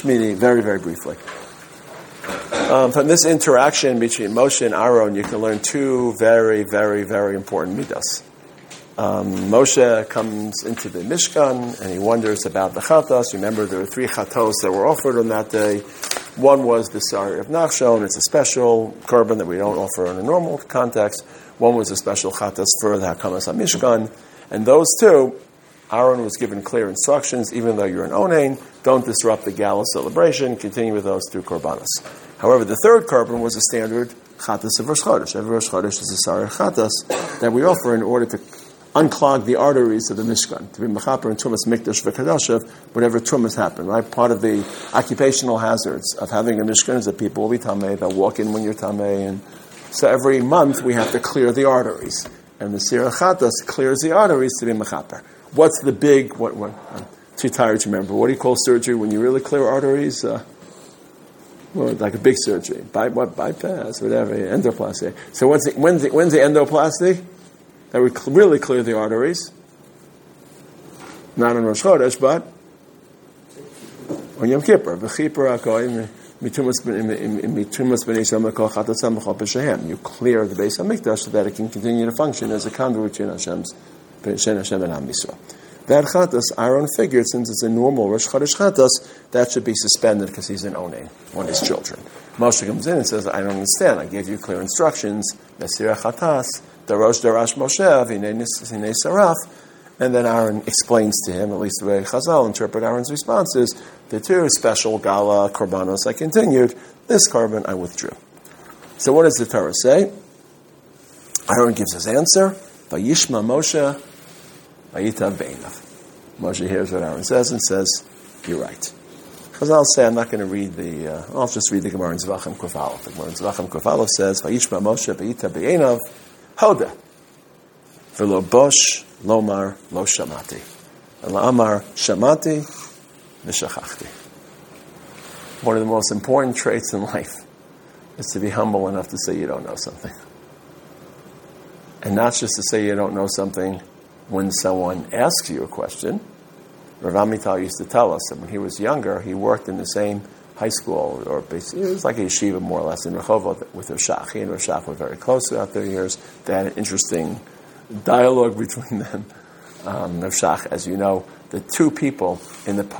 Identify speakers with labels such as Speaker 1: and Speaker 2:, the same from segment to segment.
Speaker 1: Shmini, very, very briefly. From this interaction between Moshe and Aaron, you can learn two very, very, very important midas. Moshe comes into the Mishkan and he wonders about the chatos. Remember, there were 3 chatos that were offered on that day. One was the Sari of Nachshon. It's a special korban that we don't offer in a normal context. One was a special chatos for the Hakamas HaMishkan. And those two, Aaron was given clear instructions, even though you're an onain, don't disrupt the Gala celebration, continue with those 2 korbanos. However, the third korban was a standard chatos of Rosh Chodesh. Every Rosh Chodesh is a Sari chatos that we offer in order to unclog the arteries of the Mishkan, to be mechaper and tumas mikdash v'kadashav, whatever tumas happen, right? Part of the occupational hazards of having a Mishkan is that people will be tamei, they'll walk in when you're tamei, and so every month we have to clear the arteries. And the Sira Chatas clears the arteries to be mechaper. What's the big, I'm too tired to remember, what do you call surgery when you really clear arteries? Like a big surgery, bypass, whatever, endoplasty. So when's the endoplasty? That would really clear the arteries. Not on Rosh Chodesh, but on Yom Kippur. You clear the Beis HaMikdash so that it can continue to function as a conduit between Hashem and Am Yisrael. That chatas, Aaron figured, since it's a normal Rosh Chodesh chatas, that should be suspended because he's an onain, one of his children. Moshe comes in and says, I don't understand. I gave you clear instructions. Mesirah chatas, Darosh Darash Moshe, Hinei Saraf. And then Aaron explains to him, at least the way Chazal interpret Aaron's responses, the 2 special Gala korbanos I continued, this korban I withdrew. So what does the Torah say? Aaron gives his answer, Vayishma Moshe, Vayitav Be'enav. Moshe hears what Aaron says and says, you're right. Chazal say, I'm not going to read I'll just read the Gemara in Zvachim Kuf Aleph. The Gemara in Zvachim Kuf Aleph says, Vayishma Moshe, Vayitav Be'enav, Hoda. V'lo bosh, lomar, lo shamati. Ela amar, shamati, v'shachachti. One of the most important traits in life is to be humble enough to say you don't know something. And not just to say you don't know something when someone asks you a question. Rav Amital used to tell us that when he was younger, he worked in the same high school, or basically, it was like a yeshiva more or less in Rehovot with Rav Shach. He and Rav Shach were very close throughout their years. They had an interesting dialogue between them. Rav Shach, as you know, the 2 people in the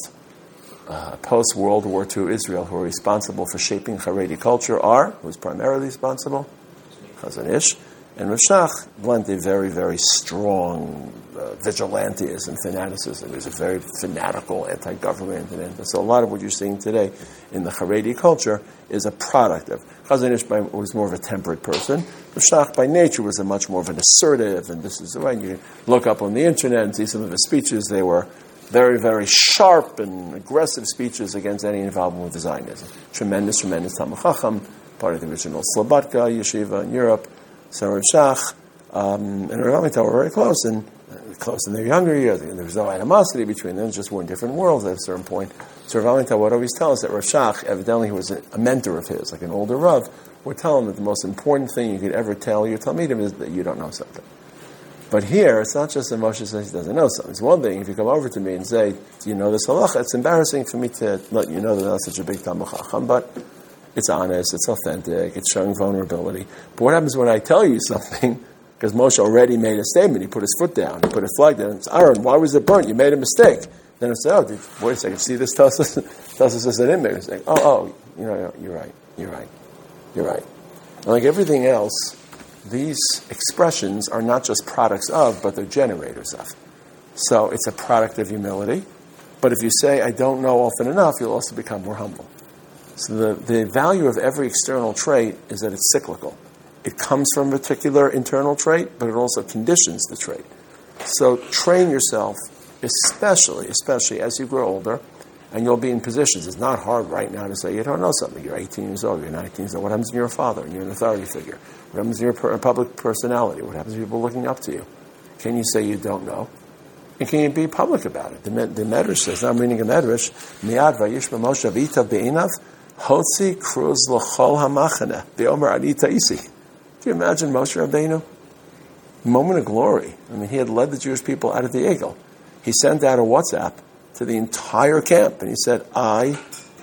Speaker 1: post-World War II Israel who are responsible for shaping Haredi culture who's primarily responsible? Chazon Ish. And Rav Shach lent a very, very strong vigilantism and fanaticism. He was a very fanatical anti-government. And so a lot of what you're seeing today in the Haredi culture is a product of. Chazon Ish was more of a temperate person. Rav Shach by nature was a much more of an assertive, and this is the way you look up on the internet and see some of his speeches. They were very, very sharp and aggressive speeches against any involvement with Zionism. Tremendous Talmid Chacham, part of the original Slobodka yeshiva in Europe. So Rav Shach and Rav Amital were very close in their younger years. There was no animosity between them, just were in different worlds at a certain point. So Rav Amital would always tell us that Rav Shach, evidently he was a mentor of his, like an older Rav, would tell him that the most important thing you could ever tell your Talmidim is that you don't know something. But here, it's not just that Moshe says he doesn't know something. It's one thing if you come over to me and say, do you know this halacha? It's embarrassing for me to let you know that I'm not such a big Talmid Chacham, but it's honest, it's authentic, it's showing vulnerability. But what happens when I tell you something, because Moshe already made a statement, he put his foot down, he put his flag down, it's Aaron, why was it burnt? You made a mistake. Then I say, wait a second, see this Tosas? Tosas says I didn't make a mistake. You're right. And like everything else, these expressions are not just products of, but they're generators of. So it's a product of humility. But if you say, I don't know often enough, you'll also become more humble. So the value of every external trait is that it's cyclical. It comes from a particular internal trait, but it also conditions the trait. So train yourself, especially as you grow older, and you'll be in positions. It's not hard right now to say you don't know something. You're 18 years old, you're 19 years old. What happens when you're a father and you're an authority figure? What happens when you're a public personality? What happens when people looking up to you? Can you say you don't know? And can you be public about it? The Medrash says, I'm reading a Medrash, Miad vayishma Moshe v'itav be'enav, Hotzi kruz l'chol hamachana, v'omer ani ta'isi. Can you imagine Moshe Rabbeinu? Moment of glory. I mean, he had led the Jewish people out of the Egel. He sent out a WhatsApp to the entire camp, and he said, I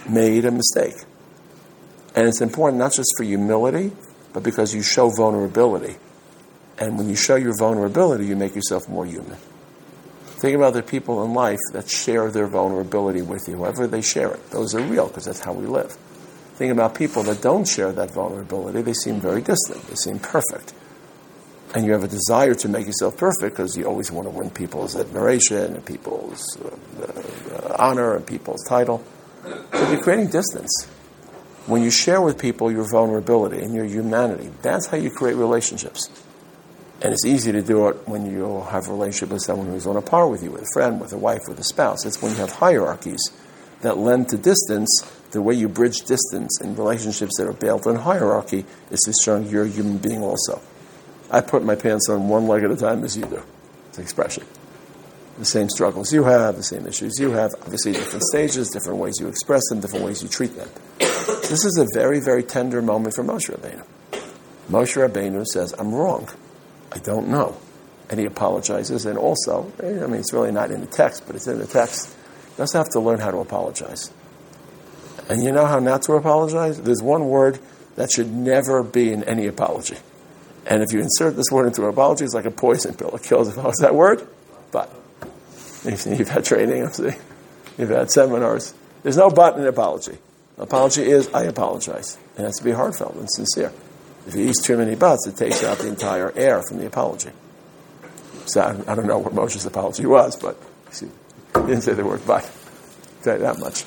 Speaker 1: made a mistake. And it's important not just for humility, but because you show vulnerability. And when you show your vulnerability, you make yourself more human. Think about the people in life that share their vulnerability with you, however they share it. Those are real, because that's how we live. Think about people that don't share that vulnerability. They seem very distant. They seem perfect. And you have a desire to make yourself perfect because you always want to win people's admiration and people's honor and people's title. So you're creating distance. When you share with people your vulnerability and your humanity, that's how you create relationships. And it's easy to do it when you have a relationship with someone who's on a par with you, with a friend, with a wife, with a spouse. It's when you have hierarchies that lend to distance. The way you bridge distance in relationships that are built on hierarchy is to show you're a human being also. I put my pants on one leg at a time as you do. It's an expression. The same struggles you have, the same issues you have, obviously different stages, different ways you express them, different ways you treat them. This is a very, very tender moment for Moshe Rabbeinu. Moshe Rabbeinu says, I'm wrong. I don't know. And he apologizes. And also, it's really not in the text, but it's in the text. He doesn't have to learn how to apologize. And you know how not to apologize? There's one word that should never be in any apology. And if you insert this word into an apology, it's like a poison pill. It kills. What's that word? But. You've had training, you've had seminars. There's no but in an apology. An apology is, I apologize. It has to be heartfelt and sincere. If you use too many buts, it takes out the entire air from the apology. So I don't know what Moshe's apology was, but he didn't say the word but. I'll tell you that much.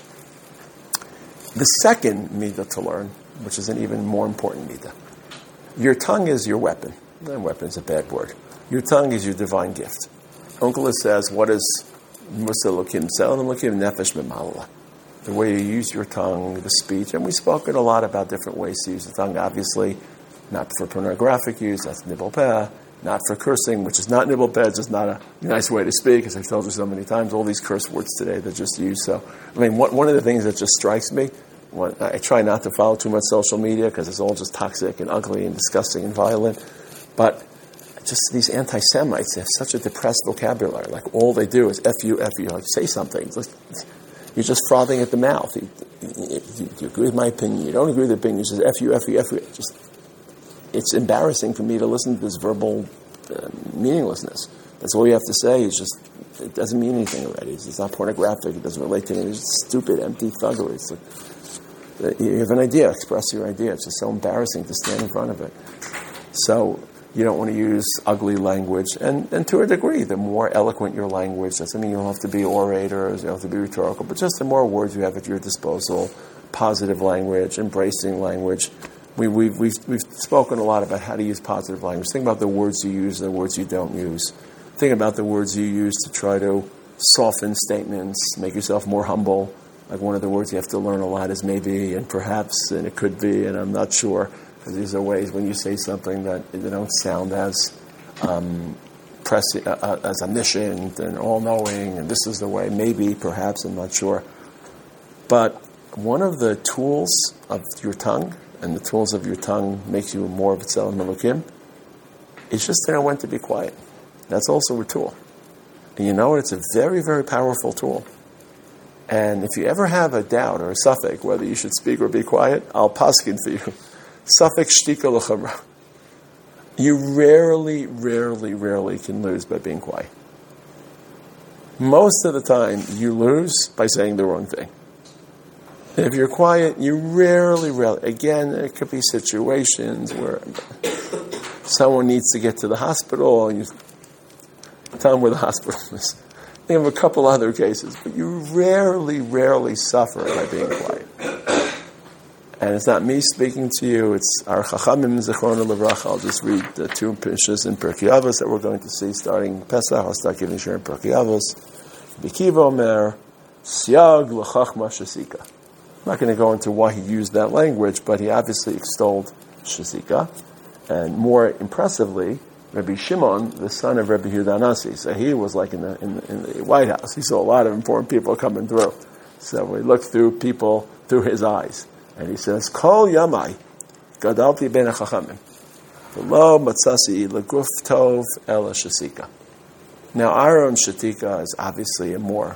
Speaker 1: The second midah to learn, which is an even more important midah. Your tongue is your weapon. And weapon is a bad word. Your tongue is your divine gift. Onkelos says, what is Musa Lokim? Selam Lokim Nefesh Memala. The way you use your tongue, the speech. And we've spoken a lot about different ways to use the tongue. Obviously, not for pornographic use, that's nibble peh. Not for cursing, which is not nibble peh. It's just not a nice way to speak, as I've told you so many times. All these curse words today, they're just used. So, one of the things that just strikes me, I try not to follow too much social media because it's all just toxic and ugly and disgusting and violent. But just these anti-Semites, they have such a depressed vocabulary. Like, all they do is F you. Like, say something. You're just frothing at the mouth. You agree with my opinion. You don't agree with the opinion. You just F you. It's embarrassing for me to listen to this verbal meaninglessness. That's all you have to say. It doesn't mean anything already. It's not pornographic. It doesn't relate to anything. It's just stupid, empty thuggery. It's like, you have an idea. Express your idea. It's just so embarrassing to stand in front of it. So you don't want to use ugly language. And to a degree, the more eloquent your language, doesn't mean you don't have to be orators, you don't have to be rhetorical, but just the more words you have at your disposal, positive language, embracing language. We've spoken a lot about how to use positive language. Think about the words you use and the words you don't use. Think about the words you use to try to soften statements, make yourself more humble. Like, one of the words you have to learn a lot is maybe and perhaps and it could be and I'm not sure. Because these are ways when you say something that they don't sound as as omniscient and all-knowing, and this is the way, maybe, perhaps, I'm not sure. But one of the tools of your tongue, and the tools of your tongue makes you more of a Tzelem Elokim, is just to know when to be quiet. That's also a tool. And you know what? It's a very, very powerful tool. And if you ever have a doubt or a suffix whether you should speak or be quiet, I'll paskin for you. Suffix shtika l'chamra. You rarely can lose by being quiet. Most of the time, you lose by saying the wrong thing. If you're quiet, you rarely, again, there could be situations where someone needs to get to the hospital and you tell them where the hospital is. Think of a couple other cases, but you rarely suffer by being quiet. And it's not me speaking to you, it's our Chachamim Zechrona Livracha. I'll just read the two Pishas in Pirkei Avos that we're going to see starting Pesach. I'll start giving share in Pirkei Avos. B'kiva Omer, Siag L'chachma Shasika. I'm not going to go into why he used that language, but he obviously extolled Shasika. And more impressively, Rabbi Shimon, the son of Rabbi Yehuda Anasi. So he was like in the White House. He saw a lot of important people coming through. So we looked through people through his eyes. And he says, Kol Yamai, Gadalti Ben HaChachamim, V'lo Matzasi L'guf Tov Ela Shasika. Now, Aaron Shatika is obviously a more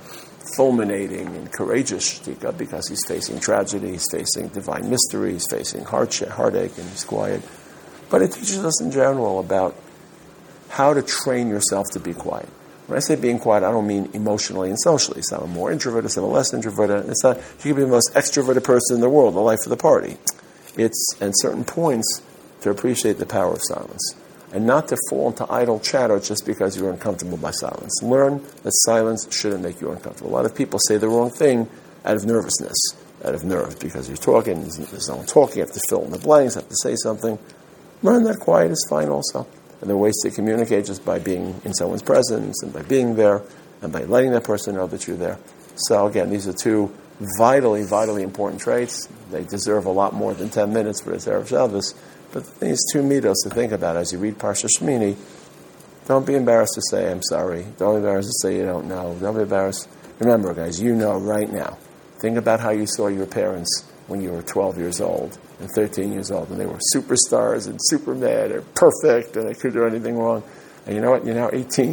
Speaker 1: fulminating and courageous shtika because he's facing tragedy, he's facing divine mystery, he's facing heartache, and he's quiet. But it teaches us in general about how to train yourself to be quiet. When I say being quiet, I don't mean emotionally and socially. Some are more introverted, some are less introverted. It's not, you can be the most extroverted person in the world, the life of the party. It's at certain points to appreciate the power of silence and not to fall into idle chatter just because you're uncomfortable by silence. Learn that silence shouldn't make you uncomfortable. A lot of people say the wrong thing out of nervousness, out of nerves, because you're talking, there's no one talking, you have to fill in the blanks, have to say something. Learn that quiet is fine also. And there are ways to communicate just by being in someone's presence and by being there and by letting that person know that you're there. So again, these are two vitally, vitally important traits. They deserve a lot more than 10 minutes for this Erev Shabbos. But these two midos to think about as you read Parsha Shmini. Don't be embarrassed to say, I'm sorry. Don't be embarrassed to say you don't know. Don't be embarrassed. Remember, guys, you know right now. Think about how you saw your parents when you were 12 years old and 13 years old, and they were superstars and Superman and perfect, and they couldn't do anything wrong. And you know what? You're now 18.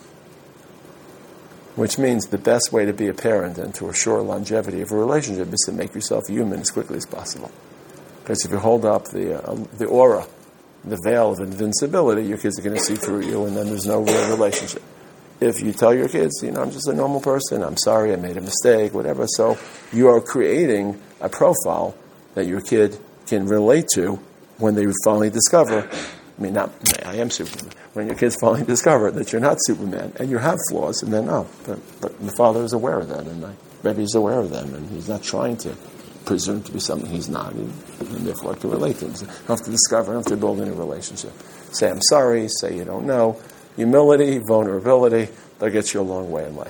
Speaker 1: Which means the best way to be a parent and to assure longevity of a relationship is to make yourself human as quickly as possible. Because if you hold up the aura, the veil of invincibility, your kids are going to see through you, and then there's no real relationship. If you tell your kids, I'm just a normal person, I'm sorry, I made a mistake, whatever, so you are creating a profile that your kid can relate to when they finally discover, I am Superman, when your kids finally discover that you're not Superman, and you have flaws, and then, but the father is aware of that, and my Rebbe is aware of them, and he's not trying to presume to be something he's not, and therefore to relate to him. So you don't have to discover, you don't have to build any relationship. Say, I'm sorry, say you don't know. Humility, vulnerability, they'll get you a long way in life.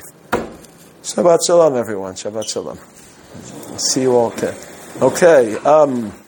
Speaker 1: Shabbat Shalom, everyone. Shabbat Shalom. See you all. Okay.